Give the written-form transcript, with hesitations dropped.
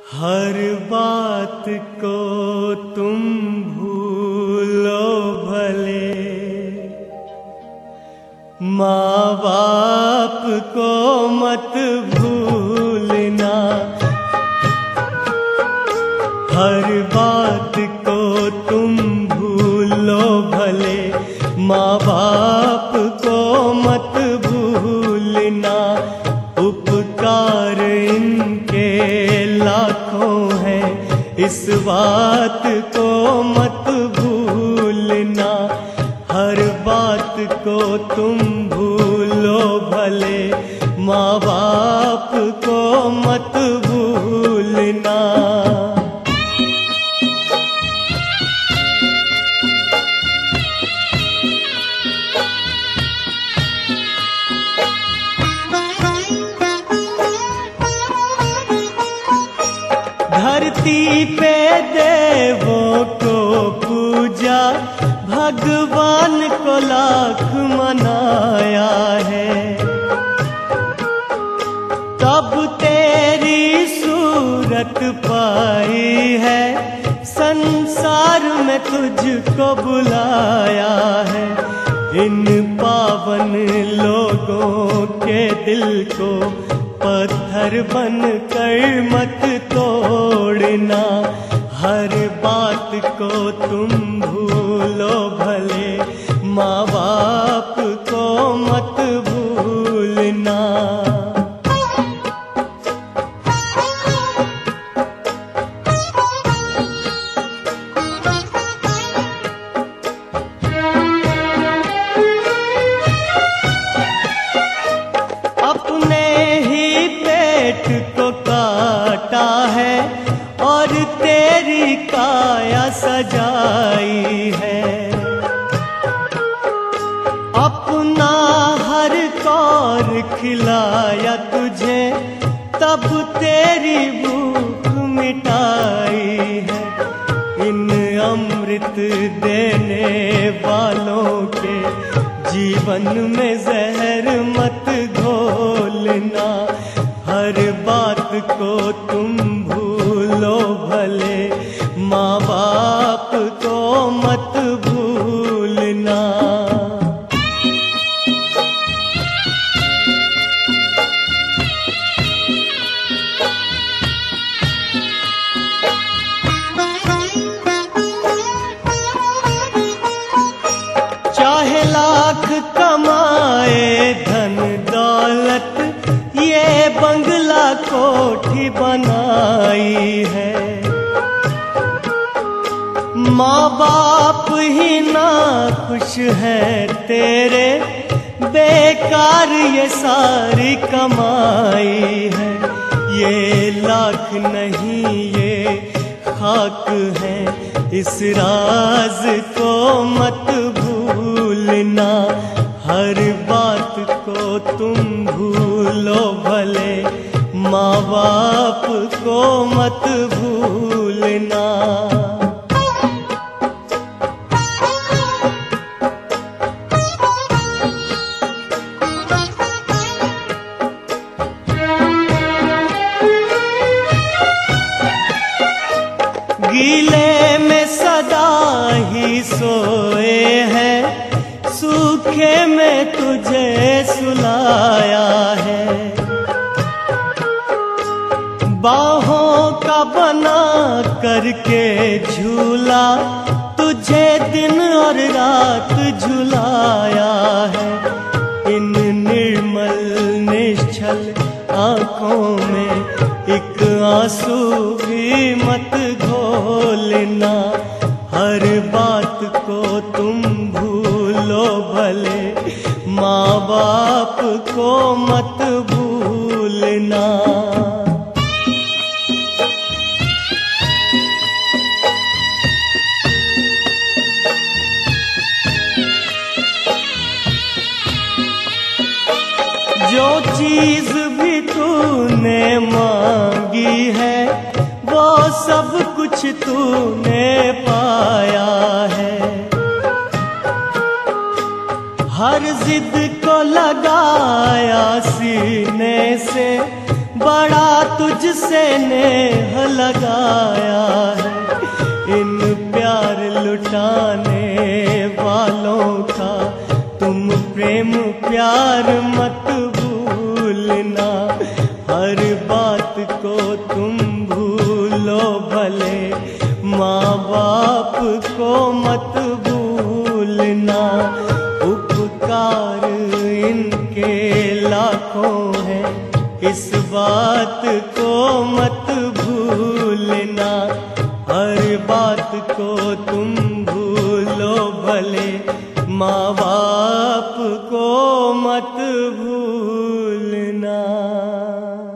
हर बात को तुम भूलो भले, माँ बाप को मत भूलना। हर बात को तुम भूलो भले, माँ बाप को मत भूलना। उपकार इनके लाखों हैं, इस बात को मत भूलना। हर बात को तुम भूलो भले, माँ बाप को मत भूलना। धरती पे देवों को पूजा, भगवान को लाख मनाया है। तब तेरी सूरत पाई है, संसार में तुझको बुलाया है। इन पावन लोगों के दिल को पत्थर बन कर मत तोड़ना। हर बात को तुम भूलो भले, माँ बाप को मत भूलना। अपने ही पेट को काटा है और तेरी काया सजाई है। अपना हर कौर खिलाया तुझे, तब तेरी भूख मिटाई है। इन अमृत देने वालों के जीवन में जहर मत घोलना। हर बात को तुम भूलो भले, माँ बाप को मत भूलना। चाहे लाख कमाए धन दौलत, ये बंगला कोठी बनाई है। माँ बाप ही ना खुश है तेरे, बेकार ये सारी कमाई है। ये लाख नहीं ये खाक है, इस राज को मत भूलना। हर बात को तुम भूलो भले, माँ बाप को मत भूलना। गीले में सदा ही सोए हैं, सूखे में तुझे सुलाया है। बाहों का बना करके झूला, तुझे दिन और रात झुलाया है। इन निर्मल निश्चल आँखों में एक आंसू भी मत घोलना। हर बात को तुम भूलो भले, माँ बाप को मत भूलना। जो चीज भी तूने मांगी है, वो सब कुछ तूने पाया है। हर जिद को लगाया सीने से, बड़ा तुझसे नेह लगाया है। इन प्यार लुटाने वालों का तुम प्रेम प्यार मत भूलना। हर बात को तुम भूलो भले, माँ बाप को मत भूलना। उपकार इनके लाखों हैं, इस बात को मत भूलना। हर बात को तुम भूलो भले, माँ बाप को मत भूलना।